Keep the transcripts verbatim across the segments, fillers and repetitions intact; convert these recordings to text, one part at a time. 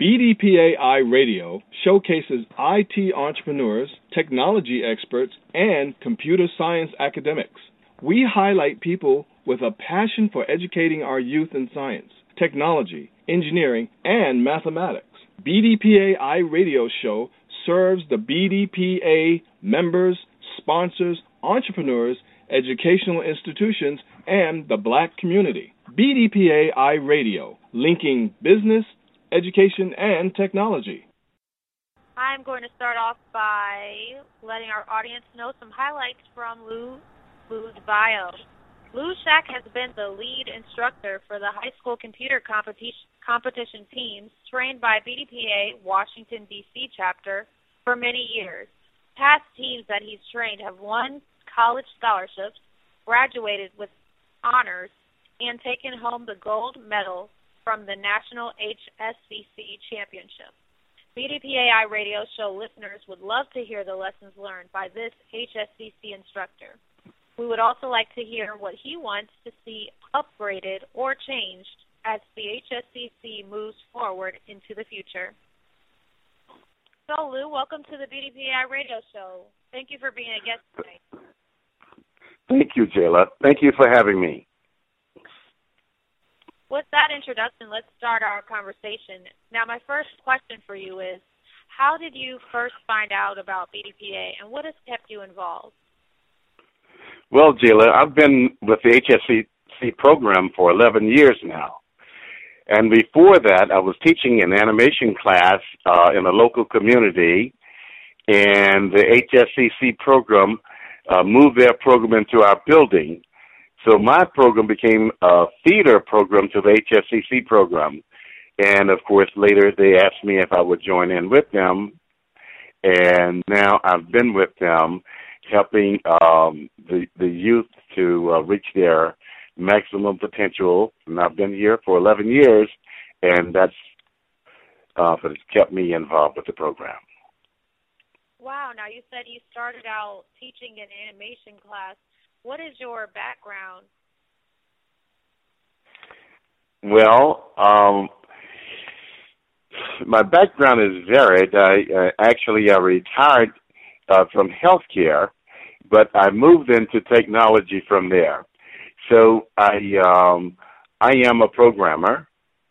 B D P A I Radio showcases I T entrepreneurs, technology experts, and computer science academics. We highlight people with a passion for educating our youth in science, technology, engineering, and mathematics. B D P A I Radio Show serves the B D P A members, sponsors, entrepreneurs, educational institutions, and the Black community. B D P A I Radio, linking business, education, and technology. I'm going to start off by letting our audience know some highlights from Lou Lou's bio. Lou Shack has been the lead instructor for the high school computer competition, competition teams trained by B D P A Washington, D C chapter for many years. Past teams that he's trained have won college scholarships, graduated with honors, and taken home the gold medal from the National H S C C Championship. B D P A I Radio Show listeners would love to hear the lessons learned by this H S C C instructor. We would also like to hear what he wants to see upgraded or changed as the H S C C moves forward into the future. So, Lou, welcome to the B D P A I Radio Show. Thank you for being a guest tonight. Thank you, Jayla. Thank you for having me. With that introduction, let's start our conversation. Now, my first question for you is, how did you first find out about B D P A, and what has kept you involved? Well, Jayla, I've been with the H S C C program for eleven years now. And before that, I was teaching an animation class uh, in a local community, and the H S C C program uh, moved their program into our building. So my program became a feeder program to the H S C C program. And, of course, later they asked me if I would join in with them. And now I've been with them helping um, the, the youth to uh, reach their maximum potential. And I've been here for eleven years, and that's uh, what has kept me involved with the program. Wow. Now, you said you started out teaching an animation class. What is your background? Well, um, my background is varied. I uh, actually I retired uh, from healthcare, but I moved into technology from there. So I um, I am a programmer.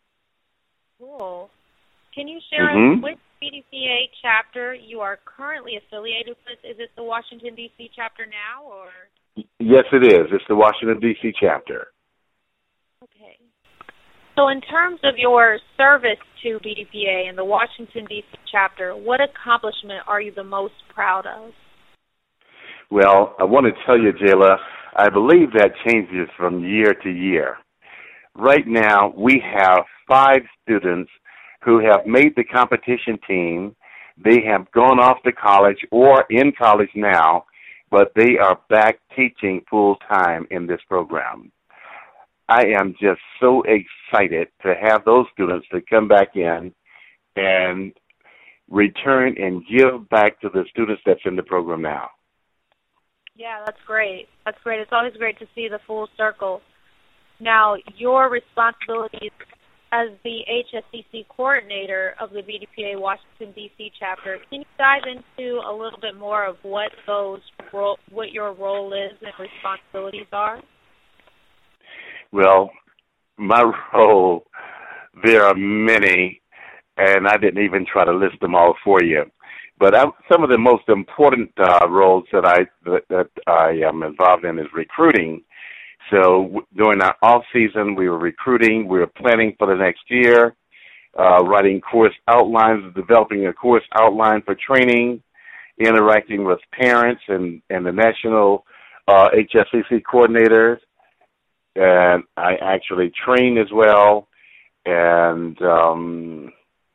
Cool. Can you share Mm-hmm. which B D P A chapter you are currently affiliated with? Is it the Washington, D C chapter now, or? Yes, it is. It's the Washington, D C chapter. Okay. So in terms of your service to B D P A and the Washington, D C chapter, what accomplishment are you the most proud of? Well, I want to tell you, Jayla, I believe that changes from year to year. Right now, we have five students who have made the competition team. They have gone off to college or in college now, but they are back teaching full-time in this program. I am just so excited to have those students to come back in and return and give back to the students that's in the program now. Yeah, that's great. That's great. It's always great to see the full circle. Now, your responsibilities as the H S C C coordinator of the B D P A Washington, D C chapter, can you dive into a little bit more of what those ro- what your role is and responsibilities are? Well, my role, there are many, and I didn't even try to list them all for you. But I, some of the most important uh, roles that I that, that I am involved in is recruiting. So w- during our off season, we were recruiting. We were planning for the next year, uh, writing course outlines, developing a course outline for training, interacting with parents and, and the national uh, H S C C coordinators. And I actually train as well, and um,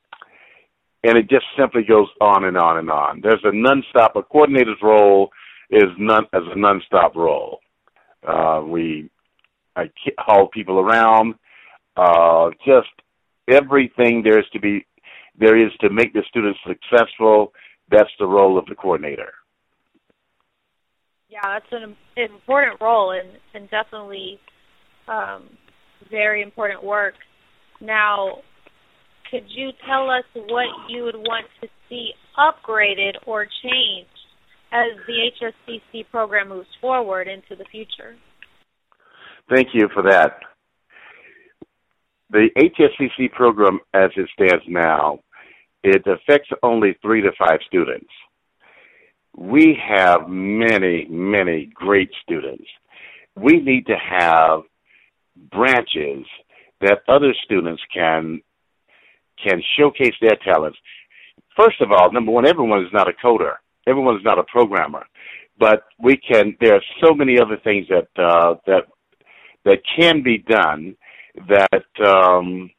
and it just simply goes on and on and on. There's a nonstop. A coordinator's role is non as a nonstop role. Uh, we I haul people around. Uh, just everything there is to be there is to make the students successful. That's the role of the coordinator. Yeah, that's an important role and, and definitely um, very important work. Now, could you tell us what you would want to see upgraded or changed as the H S C C program moves forward into the future? Thank you for that. The H S C C program, as it stands now, it affects only three to five students. We have many, many great students. We need to have branches that other students can can showcase their talents. First of all, number one, everyone is not a coder. Everyone is not a programmer. But we can. There are so many other things that uh, that that can be done that um,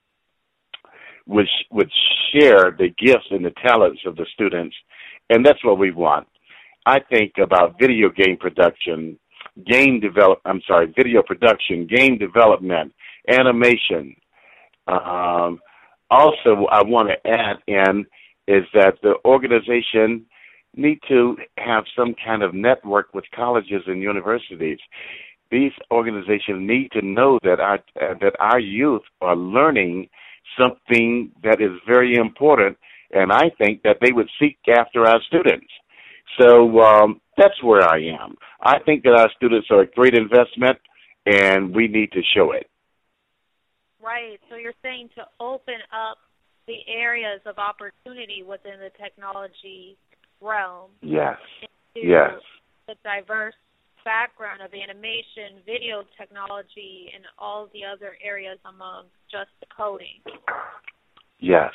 would would share the gifts and the talents of the students, and that's what we want. I think about video game production, game develop. I'm sorry, video production, game development, animation. Um, also, I want to add in is that the organization need to have some kind of network with colleges and universities. These organizations need to know that our uh, that our youth are learning something that is very important, and I think that they would seek after our students. So um, that's where I am. I think that our students are a great investment, and we need to show it. Right. So you're saying to open up the areas of opportunity within the technology realm. Yes. Into yes. the diverse background of animation, video technology, and all the other areas among just the coding. Yes.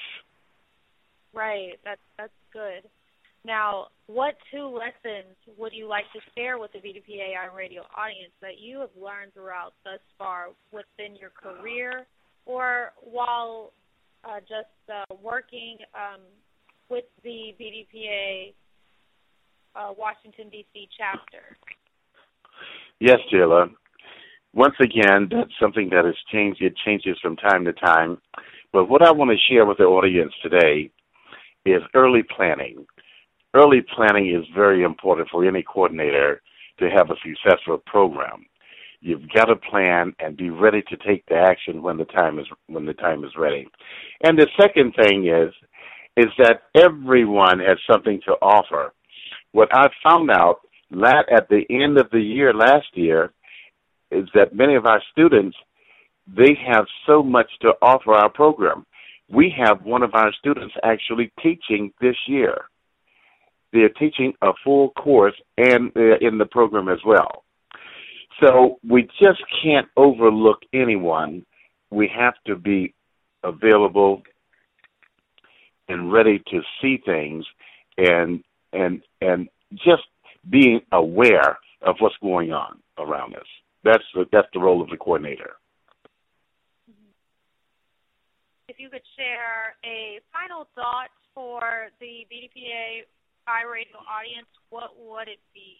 Right. That's that's good. Now, what two lessons would you like to share with the B D P A I radio audience that you have learned throughout thus far within your career or while uh, just uh, working um, with the B D P A uh, Washington, D C chapter? Yes, Jayla. Once again, that's something that has changed. It changes from time to time. But what I want to share with the audience today is early planning. Early planning is very important for any coordinator to have a successful program. You've got to plan and be ready to take the action when the time is when the time is ready. And the second thing is is that everyone has something to offer. What I found out at the end of the year last year is that many of our students, they have so much to offer our program. We have one of our students actually teaching this year. They're teaching a full course and uh, in the program as well. So we just can't overlook anyone. We have to be available and ready to see things and and and just being aware of what's going on around us. That's the, that's the role of the coordinator. If you could share a final thought for the B D P A iRadio audience, what would it be?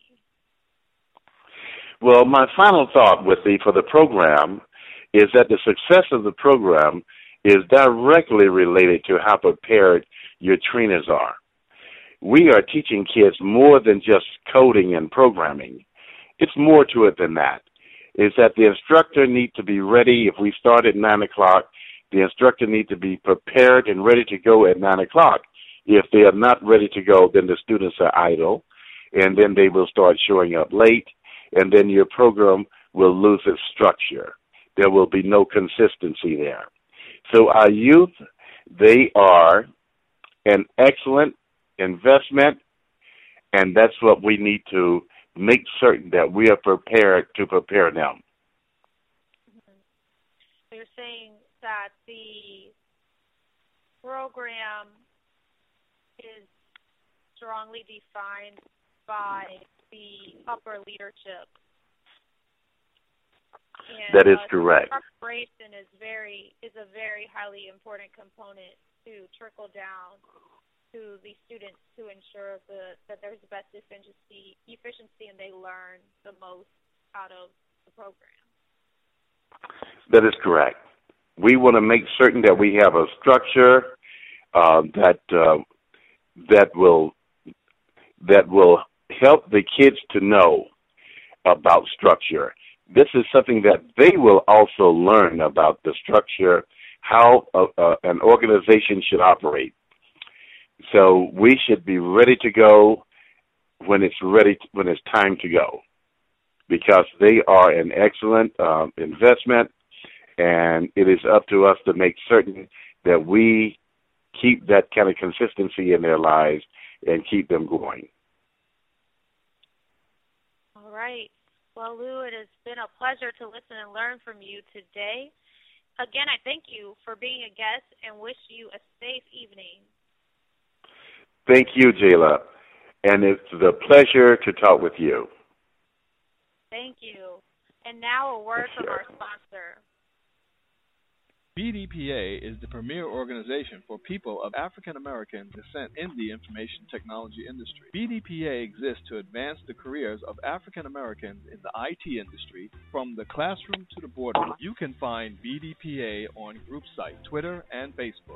Well, my final thought with the for the program is that the success of the program is directly related to how prepared your trainers are. We are teaching kids more than just coding and programming. It's more to it than that. Is that the instructor needs to be ready. If we start at nine o'clock, the instructor needs to be prepared and ready to go at nine o'clock. If they are not ready to go, then the students are idle, and then they will start showing up late, and then your program will lose its structure. There will be no consistency there. So our youth, they are an excellent investment, and that's what we need to make certain that we are prepared to prepare them. Mm-hmm. So you're saying that the program is strongly defined by the upper leadership. And, that is uh, correct. Preparation is very is a very highly important component to trickle down to the students to ensure the, that there's the best efficiency, efficiency and they learn the most out of the program. That is correct. We want to make certain that we have a structure uh, that uh, that will that will help the kids to know about structure. This is something that they will also learn about the structure how a, a, an organization should operate. So we should be ready to go when it's ready, when it's time to go, because they are an excellent uh, investment, and it is up to us to make certain that we keep that kind of consistency in their lives and keep them going. All right. Well, Lou, it has been a pleasure to listen and learn from you today. Again, I thank you for being a guest and wish you a safe evening. Thank you, Jayla, and it's a pleasure to talk with you. Thank you. And now a word Sure. from our sponsor. B D P A is the premier organization for people of African American descent in the information technology industry. B D P A exists to advance the careers of African Americans in the I T industry from the classroom to the boardroom. You can find B D P A on group site, Twitter, and Facebook.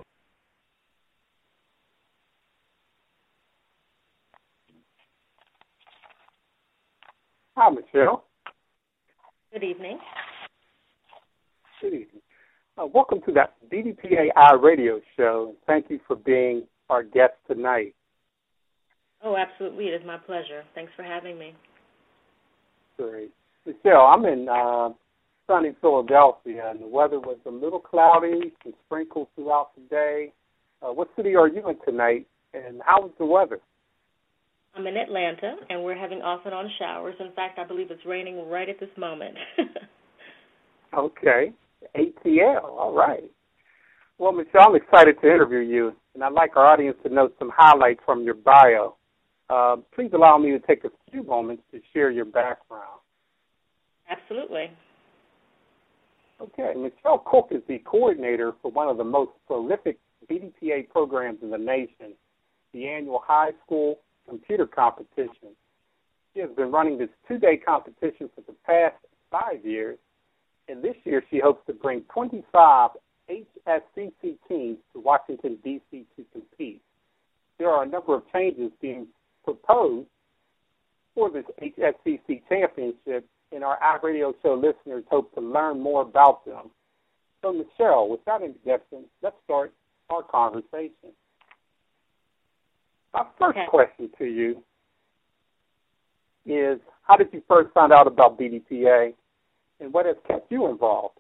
Hi, Michelle. Good evening. Good evening. Uh, welcome to the B D P A I radio show, and thank you for being our guest tonight. Oh, absolutely. It is my pleasure. Thanks for having me. Great. Michelle, I'm in uh, sunny Philadelphia, and the weather was a little cloudy, some sprinkles throughout the day. Uh, what city are you in tonight, and how is the weather? I'm in Atlanta, and we're having off and on showers. In fact, I believe it's raining right at this moment. Okay. A T L, all right. Well, Michelle, I'm excited to interview you, and I'd like our audience to know some highlights from your bio. Uh, please allow me to take a few moments to share your background. Absolutely. Okay, Michelle Cook is the coordinator for one of the most prolific B D P A programs in the nation, the annual high school computer competition. She has been running this two-day competition for the past five years, and this year she hopes to bring twenty-five H S C C teams to Washington, D C to compete. There are a number of changes being proposed for this H S C C championship, and our iRadio show listeners hope to learn more about them. So, Michelle, without introduction, let's start our conversation. My first Okay. question to you is, how did you first find out about B D P A, and what has kept you involved?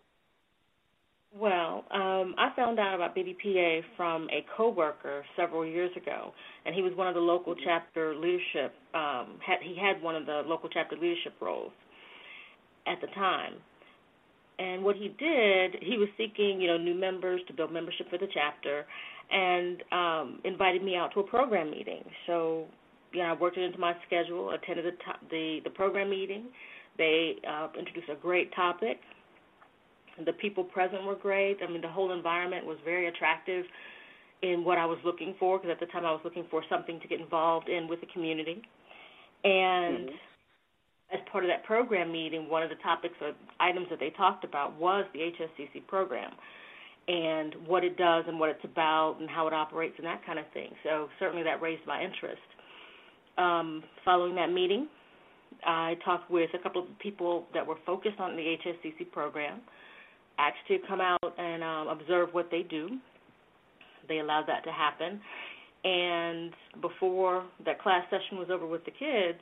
Well, um, I found out about B D P A from a coworker several years ago, and he was one of the local chapter leadership. Um, had, he had one of the local chapter leadership roles at the time. And what he did, he was seeking, you know, new members to build membership for the chapter, and um, invited me out to a program meeting. So, you know, I worked it into my schedule, attended the to- the, the program meeting. They uh, introduced a great topic. The people present were great. I mean, the whole environment was very attractive in what I was looking for, because at the time I was looking for something to get involved in with the community. And mm-hmm. as part of that program meeting, one of the topics or items that they talked about was the H S C C program and what it does and what it's about and how it operates and that kind of thing. So certainly that raised my interest. Um, following that meeting, I talked with a couple of people that were focused on the H S C C program, asked to come out and um, observe what they do. They allowed that to happen. And before that class session was over with the kids,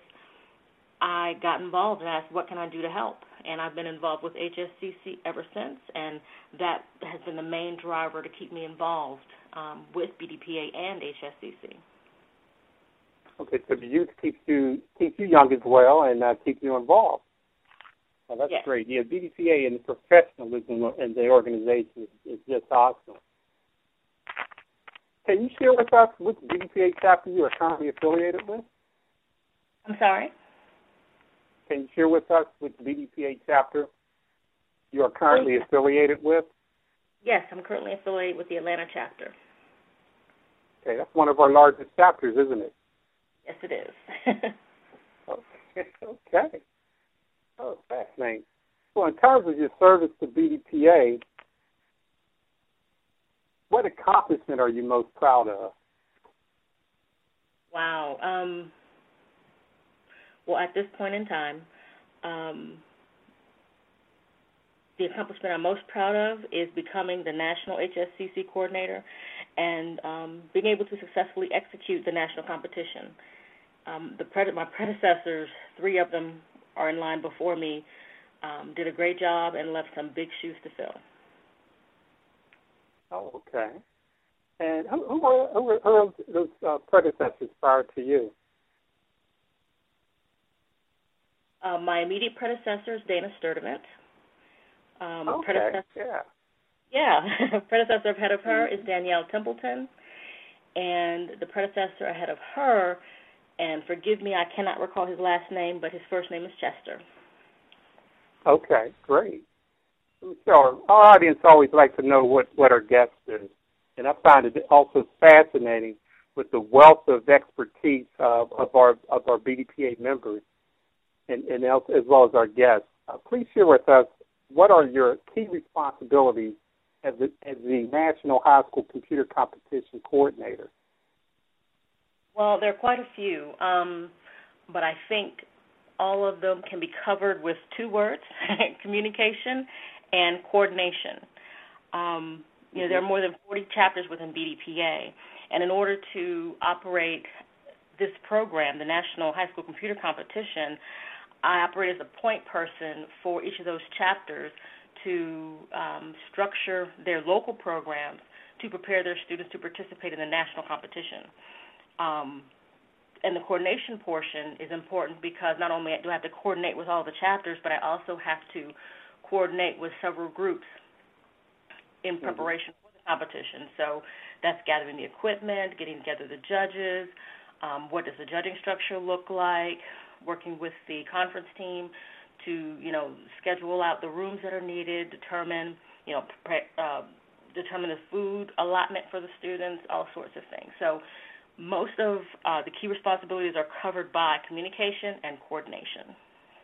I got involved and asked, what can I do to help? And I've been involved with H S C C ever since, and that has been the main driver to keep me involved um, with B D P A and H S C C. Okay, so the youth keeps you keeps you young as well and uh, keeps you involved. Well, that's yes. great. Yeah, B D P A and the professionalism in the organization is, is just awesome. Can you share with us which B D P A chapter you are currently affiliated with? I'm sorry? Can you share with us which B D P A chapter you are currently yes. affiliated with? Yes, I'm currently affiliated with the Atlanta chapter. Okay, that's one of our largest chapters, isn't it? Yes, it is. okay. okay. Oh, fascinating. Well, in terms of your service to B D P A, what accomplishment are you most proud of? Wow. Um, well, at this point in time, um, the accomplishment I'm most proud of is becoming the National H S C C coordinator and um, being able to successfully execute the national competition. Um, the pred- my predecessors, three of them are in line before me, um, did a great job and left some big shoes to fill. Oh, okay. And who, who were, who were, who were those uh, predecessors prior to you? Uh, my immediate predecessor is Dana Sturdivant. Um, okay, predecessor, yeah. Yeah, predecessor ahead of her is Danielle Templeton, and the predecessor ahead of her, and forgive me, I cannot recall his last name, but his first name is Chester. Okay, great. So our audience always likes to know what, what our guest is, and I find it also fascinating with the wealth of expertise uh, of our of our B D P A members, and, and as well as our guests. Uh, please share with us what are your key responsibilities as the, as the National High School Computer Competition Coordinator? Well, there are quite a few, um, but I think all of them can be covered with two words, communication and coordination. Um, you know, there are more than forty chapters within B D P A, and in order to operate this program, the National High School Computer Competition, I operate as a point person for each of those chapters to um, structure their local programs to prepare their students to participate in the national competition. Um, and the coordination portion is important because not only do I have to coordinate with all the chapters, but I also have to coordinate with several groups in preparation for the competition. So that's gathering the equipment, getting together the judges, um, what does the judging structure look like, working with the conference team to, you know, schedule out the rooms that are needed, determine, you know, pre- uh, determine the food allotment for the students, all sorts of things. So most of uh, the key responsibilities are covered by communication and coordination.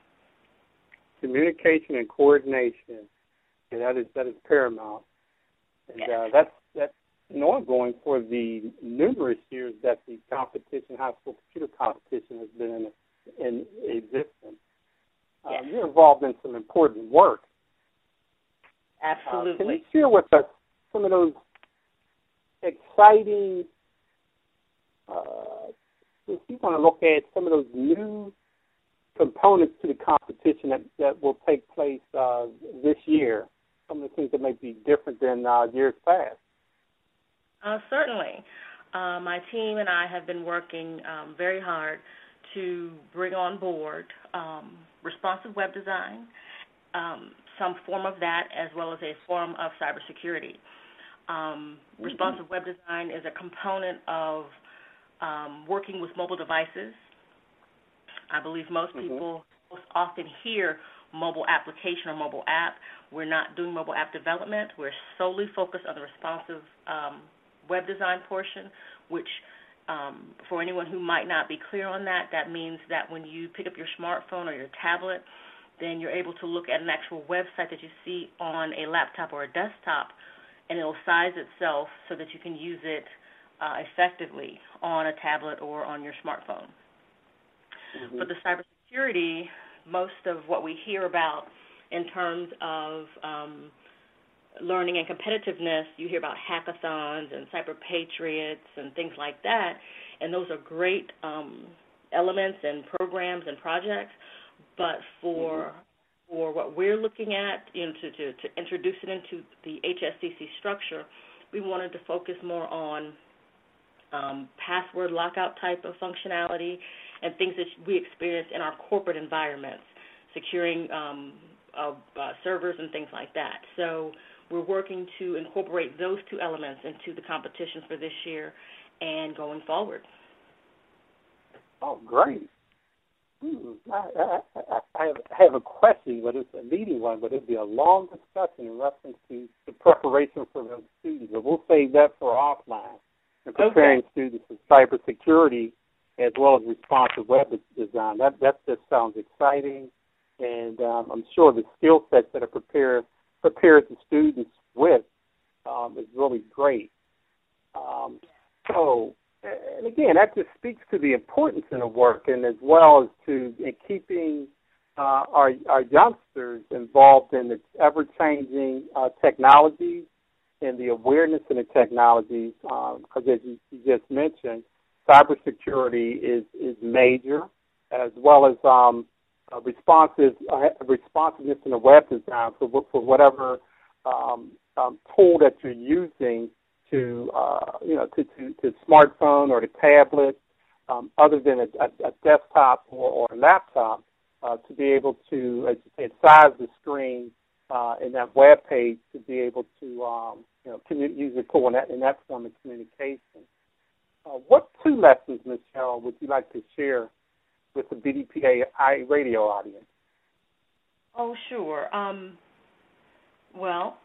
Communication and coordination, and that is that is paramount. And yes. uh, that's that's ongoing for the numerous years that the competition, high school computer competition, has been in, in existence. Yes. Uh, you're involved in some important work. Absolutely. Uh, can you share with us some of those exciting, uh, if you want to look at some of those new components to the competition that, that will take place uh, this year, some of the things that may be different than uh, years past? Uh, certainly. Uh, my team and I have been working um, very hard to bring on board um, responsive web design, um, some form of that, as well as a form of cybersecurity. Um, mm-hmm. Responsive web design is a component of um, working with mobile devices. I believe most mm-hmm. people most often hear mobile application or mobile app. We're not doing mobile app development. We're solely focused on the responsive um, web design portion, which um, for anyone who might not be clear on that, that means that when you pick up your smartphone or your tablet, then you're able to look at an actual website that you see on a laptop or a desktop, and it'll size itself so that you can use it uh, effectively on a tablet or on your smartphone. Mm-hmm. For the cybersecurity, most of what we hear about in terms of um, learning and competitiveness, you hear about hackathons and cyber patriots and things like that, and those are great um, elements and programs and projects. But for mm-hmm. for what we're looking at, you know, to, to, to introduce it into the H S C C structure, we wanted to focus more on um, password lockout type of functionality and things that we experience in our corporate environments, securing um, uh, uh, servers and things like that. So we're working to incorporate those two elements into the competition for this year and going forward. Oh, great. Hmm. I, I, I, have, I have a question, but it's a leading one, but it'll be a long discussion in reference to the preparation for those students. But we'll save that for offline. And preparing okay. students for cybersecurity as well as responsive web design. That that just sounds exciting, and um, I'm sure the skill sets that are prepared prepared the students with um, is really great. Um, so, and again, that just speaks to the importance in the work, and as well as to in keeping uh, our, our youngsters involved in the ever-changing uh, technologies and the awareness in the technologies, because um, as you, you just mentioned, cybersecurity is, is major, as well as um, uh, responsive uh, responsiveness in the web design for, for whatever um, um, tool that you're using to, uh, you know, to, to, to smartphone or the tablet, um, other than a, a, a desktop or, or a laptop, uh, to be able to, as you said, size the screen uh, in that web page to be able to, um, you know, commu- use the tool in that, in that form of communication. Uh, what two lessons, Michelle, would you like to share with the B D P A iRadio audience? Oh, sure. Um, well,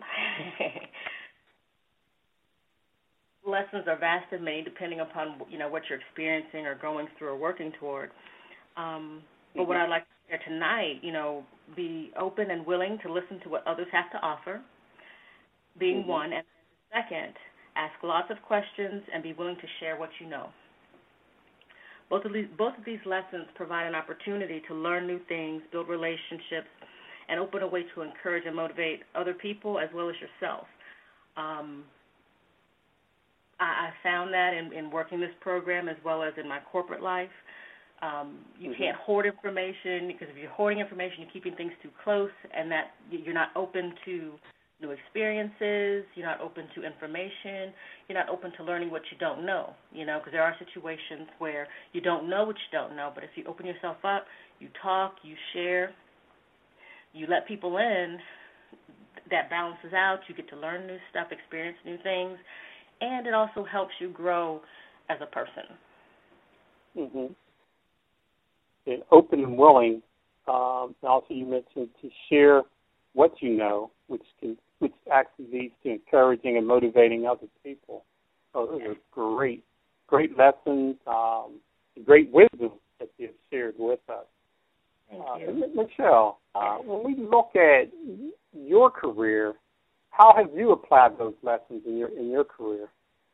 lessons are vast and many, depending upon, you know, what you're experiencing or going through or working toward. Um, but mm-hmm. what I'd like to share tonight, you know, be open and willing to listen to what others have to offer, being mm-hmm. one, and second, ask lots of questions and be willing to share what you know. Both of these, both of these lessons provide an opportunity to learn new things, build relationships, and open a way to encourage and motivate other people as well as yourself. Um, I, I found that in, in working this program as well as in my corporate life. Um, you mm-hmm. can't hoard information, because if you're hoarding information, you're keeping things too close, and that you're not open to new experiences, you're not open to information, you're not open to learning what you don't know, you know, because there are situations where you don't know what you don't know, but if you open yourself up, you talk, you share, you let people in, that balances out, you get to learn new stuff, experience new things, and it also helps you grow as a person. Mm-hmm. And open and willing, um, also you mentioned to share what you know, which can which actually leads to encouraging and motivating other people. So those are great, great lessons, um, great wisdom that you've shared with us. Thank uh, you. Michelle, uh, when we look at your career, how have you applied those lessons in your in your career?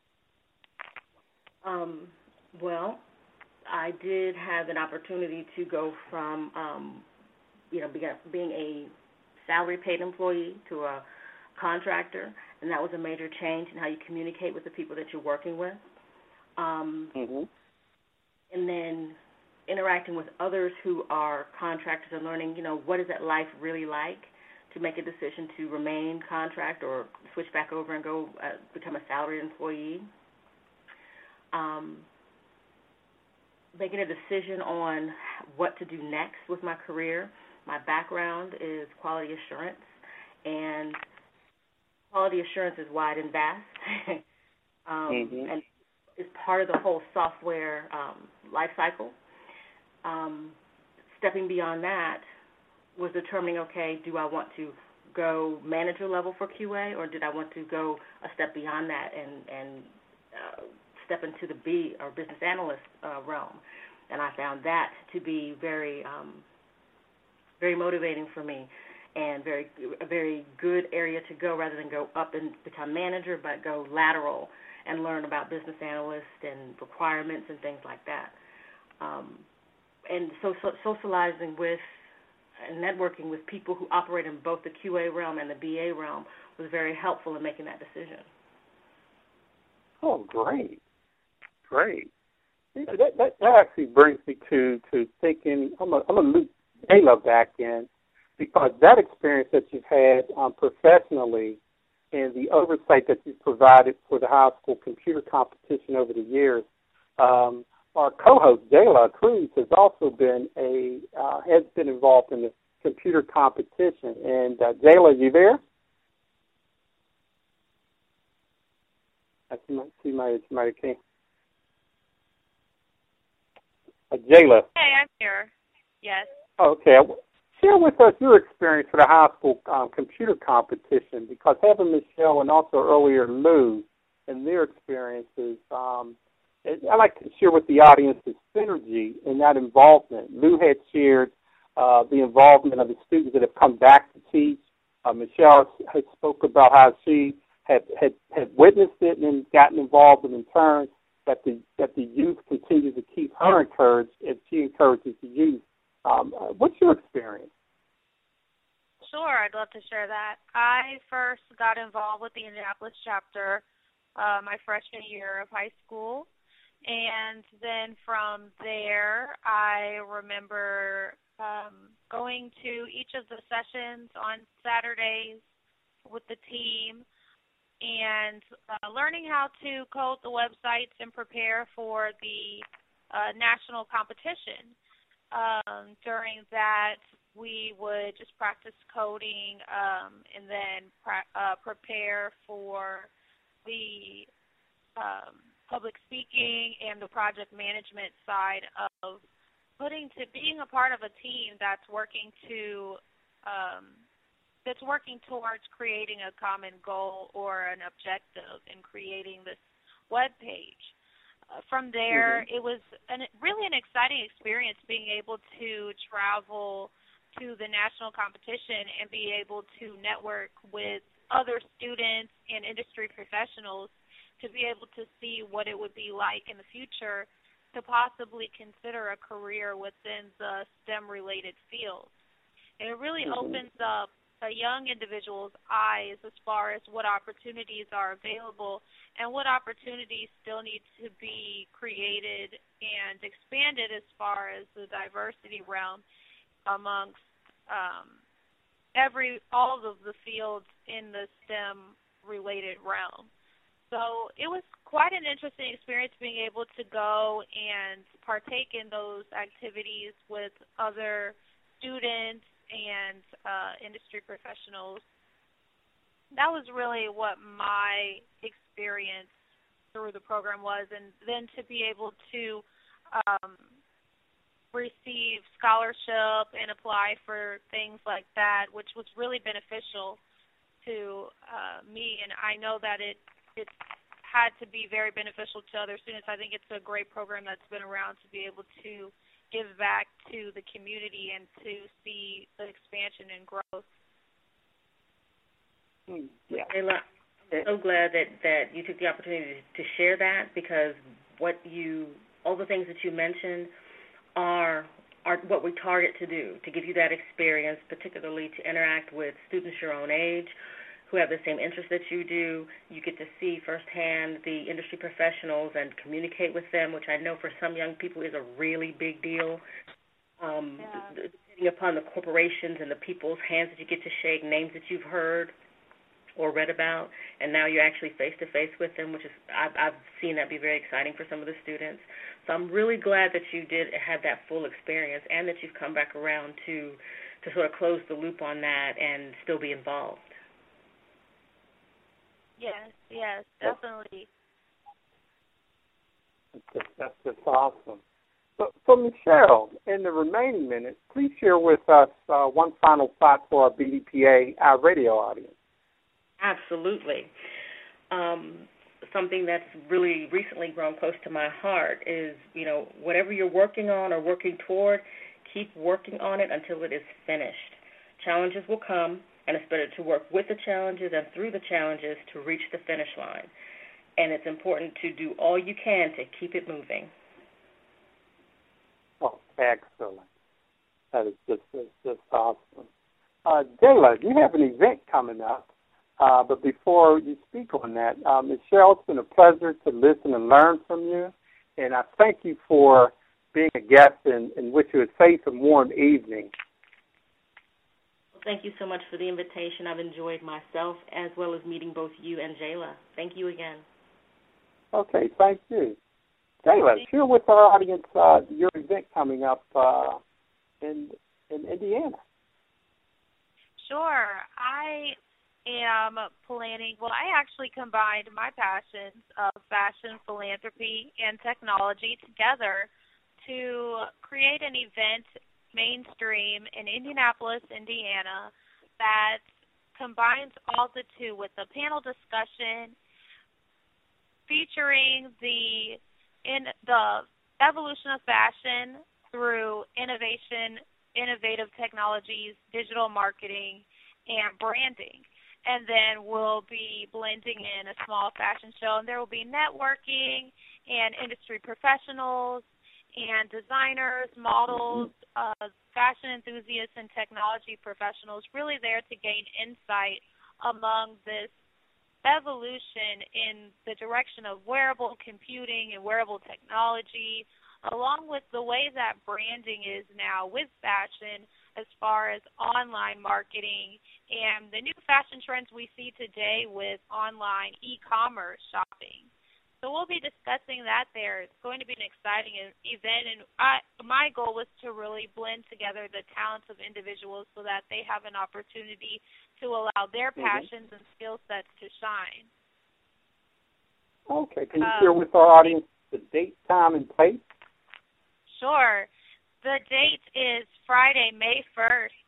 Um, well, I did have an opportunity to go from, um, you know, being a salary-paid employee to a contractor, and that was a major change in how you communicate with the people that you're working with. Um, mm-hmm. And then interacting with others who are contractors and learning, you know, what is that life really like to make a decision to remain contract or switch back over and go uh, become a salaried employee. Um, making a decision on what to do next with my career. My background is quality assurance, and quality assurance is wide and vast, um, mm-hmm. and is part of the whole software um, life cycle. Um, stepping beyond that was determining, okay, do I want to go manager level for Q A, or did I want to go a step beyond that and, and uh, step into the B, or business analyst uh, realm? And I found that to be very um, very motivating for me, and very a very good area to go, rather than go up and become manager, but go lateral and learn about business analysts and requirements and things like that. Um, and so, so socializing with and networking with people who operate in both the Q A realm and the B A realm was very helpful in making that decision. Oh, great, great. That, that, that actually brings me to, to thinking, I'm going to loop Jayla back in, because that experience that you've had um, professionally and the oversight that you've provided for the high school computer competition over the years, um, our co-host Jayla Cruz has also been a uh, has been involved in the computer competition. And uh, Jayla, are you there? I see my see my my can. Uh, Jayla. Hey, I'm here. Yes. Okay. Share with us your experience for the high school um, computer competition, because having Michelle and also earlier Lou and their experiences, um, I'd like to share with the audience the synergy in that involvement. Lou had shared uh, the involvement of the students that have come back to teach. Uh, Michelle had spoke about how she had, had, had witnessed it and gotten involved, and in turn that the that the youth continue to keep her encouraged as she encourages the youth Um, uh, what's your experience? Sure, I'd love to share that. I first got involved with the Indianapolis chapter uh, my freshman year of high school, and then from there, I remember um, going to each of the sessions on Saturdays with the team and uh, learning how to code the websites and prepare for the uh, national competition. Um, during that, we would just practice coding um, and then pra- uh, prepare for the um, public speaking and the project management side of putting to being a part of a team that's working to um, that's working towards creating a common goal or an objective in creating this web page. Uh, from there, mm-hmm. it was an, really an exciting experience being able to travel to the national competition and be able to network with other students and industry professionals to be able to see what it would be like in the future to possibly consider a career within the STEM-related fields. And it really mm-hmm. opens up a young individual's eyes as far as what opportunities are available and what opportunities still need to be created and expanded as far as the diversity realm amongst um, every all of the fields in the STEM-related realm. So it was quite an interesting experience being able to go and partake in those activities with other students and uh, industry professionals. That was really what my experience through the program was, and then to be able to um, receive scholarship and apply for things like that, which was really beneficial to uh, me, and I know that it it's had to be very beneficial to other students. I think it's a great program that's been around to be able to give back to the community and to see the expansion and growth. Yeah. Layla, I'm so glad that, that you took the opportunity to share that, because what you, all the things that you mentioned are are what we target to do, to give you that experience, particularly to interact with students your own age who have the same interests that you do. You get to see firsthand the industry professionals and communicate with them, which I know for some young people is a really big deal. Um, yeah. Depending upon the corporations and the people's hands that you get to shake, names that you've heard or read about, and now you're actually face-to-face with them, which is I've, I've seen that be very exciting for some of the students. So I'm really glad that you did have that full experience and that you've come back around to, to sort of close the loop on that and still be involved. Yes, yes, definitely. That's just, that's just awesome. So, so, Michelle, in the remaining minutes, please share with us uh, one final thought for our B D P A, our radio audience. Absolutely. Um, something that's really recently grown close to my heart is, you know, whatever you're working on or working toward, keep working on it until it is finished. Challenges will come, and it's better to work with the challenges and through the challenges to reach the finish line. And it's important to do all you can to keep it moving. Oh, excellent. That is just, just, just awesome. Uh, Jayla, you have an event coming up. Uh, but before you speak on that, uh, Michelle, it's been a pleasure to listen and learn from you. And I thank you for being a guest and, and wish you a safe and warm evening. Thank you so much for the invitation. I've enjoyed myself as well as meeting both you and Jayla. Thank you again. Okay, thank you. Jayla, share with our audience uh, your event coming up uh, in in Indiana. Sure. I am planning, well, I actually combined my passions of fashion, philanthropy, and technology together to create an event mainstream in Indianapolis, Indiana, that combines all the two with a panel discussion featuring the in the evolution of fashion through innovation, innovative technologies, digital marketing, and branding. And then we'll be blending in a small fashion show, and there will be networking and industry professionals and designers, models, uh, fashion enthusiasts, and technology professionals really there to gain insight among this evolution in the direction of wearable computing and wearable technology, along with the way that branding is now with fashion as far as online marketing and the new fashion trends we see today with online e-commerce shopping. So we'll be discussing that there. It's going to be an exciting event, and I, my goal was to really blend together the talents of individuals so that they have an opportunity to allow their mm-hmm. passions and skill sets to shine. Okay. Can you um, share with our audience the date, time, and place? Sure. The date is Friday, May first,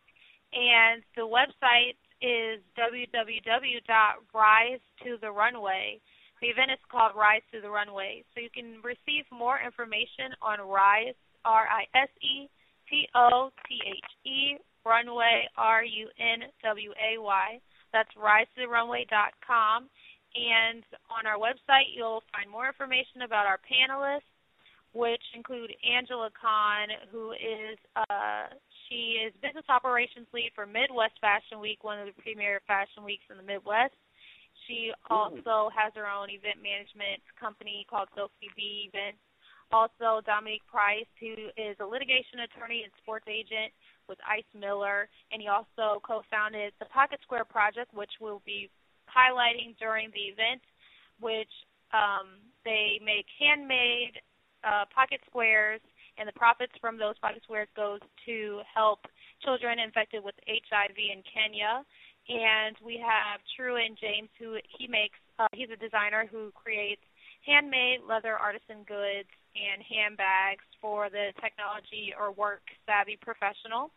and the website is w w w dot rise to the runway. The event is called Rise to the Runway. So you can receive more information on Rise, R I S E T O T H E, Runway, R U N W A Y. That's rise to the runway dot com. And on our website, you'll find more information about our panelists, which include Angela Kahn, who is uh, she is Business Operations Lead for Midwest Fashion Week, one of the premier fashion weeks in the Midwest. She also has her own event management company called Sophie B Events. Also, Dominique Price, who is a litigation attorney and sports agent with Ice Miller, and he also co-founded the Pocket Square Project, which we'll be highlighting during the event, which um, they make handmade uh, pocket squares, and the profits from those pocket squares goes to help children infected with H I V in Kenya. And we have Truan James, who he makes, uh, he's a designer who creates handmade leather artisan goods and handbags for the technology or work-savvy professional.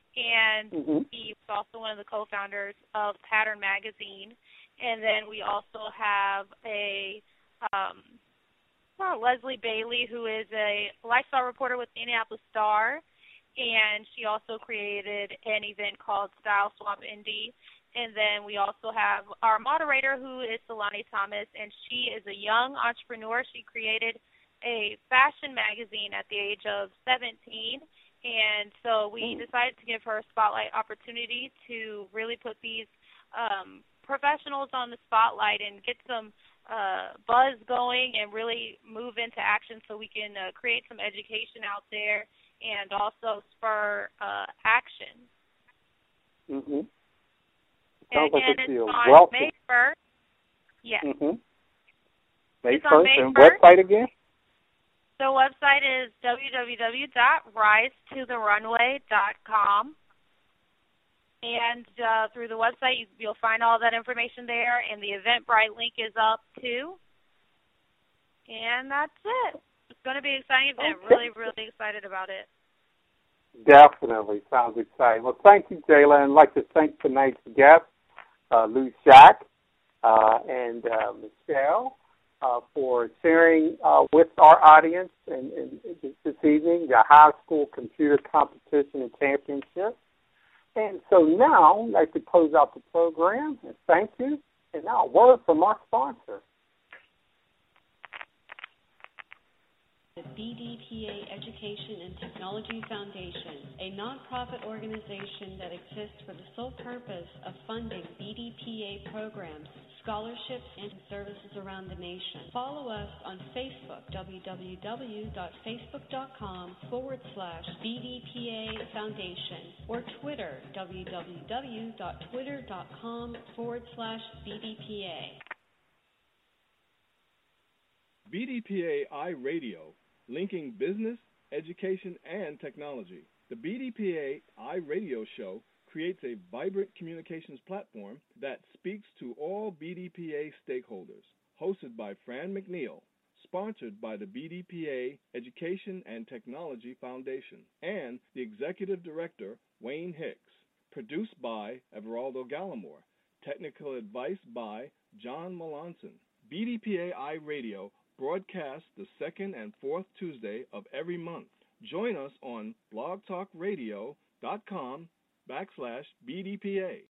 And mm-hmm. he's also one of the co-founders of Pattern Magazine. And then we also have a um, well, Leslie Bailey, who is a lifestyle reporter with the Indianapolis Star, and she also created an event called Style Swap Indie. And then we also have our moderator, who is Solani Thomas, and she is a young entrepreneur. She created a fashion magazine at the age of seventeen, and so we decided to give her a spotlight opportunity to really put these um, professionals on the spotlight and get some uh, buzz going and really move into action so we can uh, create some education out there and also spur uh, action. Mm-hmm. And Sounds again, like it's it's on wealthy. May first. Yes. Mm-hmm. May it's on first. May And first. website again? The website is w w w dot rise to the runway dot com. And uh, through the website, you, you'll find all that information there, and the Eventbrite link is up, too. And that's it. It's going to be an exciting event. Okay. Really, really excited about it. Definitely. Sounds exciting. Well, thank you, Jayla, and I'd like to thank tonight's guests, uh, Lou Shack uh, and uh, Michelle, uh, for sharing uh, with our audience and, and this evening the high school computer competition and championship. And so now I'd like to close out the program, and thank you. And now a word from our sponsor. The B D P A Education and Technology Foundation, a nonprofit organization that exists for the sole purpose of funding B D P A programs, scholarships, and services around the nation. Follow us on Facebook, www.facebook.com forward slash BDPA Foundation, or Twitter, www.twitter.com forward slash BDPA. B D P A iRadio, linking business, education, and technology. The B D P A iRadio show creates a vibrant communications platform that speaks to all B D P A stakeholders. Hosted by Fran McNeil, sponsored by the B D P A Education and Technology Foundation, and the Executive Director, Wayne Hicks. Produced by Everaldo Gallimore. Technical advice by John Melanson. B D P A iRadio broadcasts the second and fourth Tuesday of every month. Join us on blogtalkradio.com backslash BDPA.